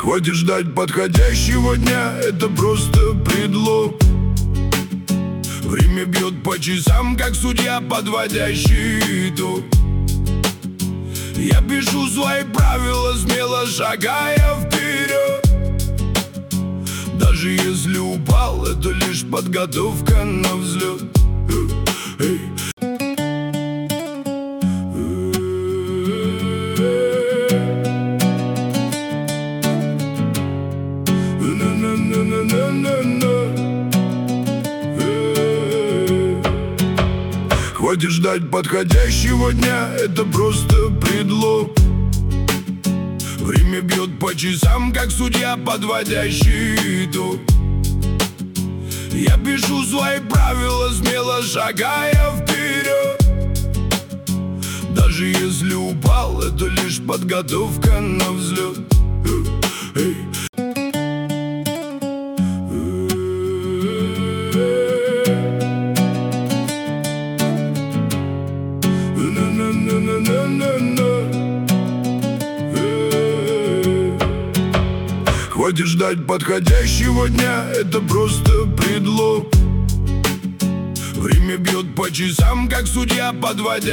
Хватит ждать подходящего дня, это просто предлог. Время бьет по часам, как судья, подводящий итог. Я пишу свои правила, смело шагая вперед. Даже если упал, это лишь подготовка на взлет. Хватит ждать подходящего дня, это просто предлог. Время бьет по часам, как судья, подводящий итог. Я пишу свои правила, смело шагая вперед. Даже если упал, это лишь подготовка на взлет. Хватит ждать подходящего дня, это просто предлог. Время бьет по часам, как судья, подводя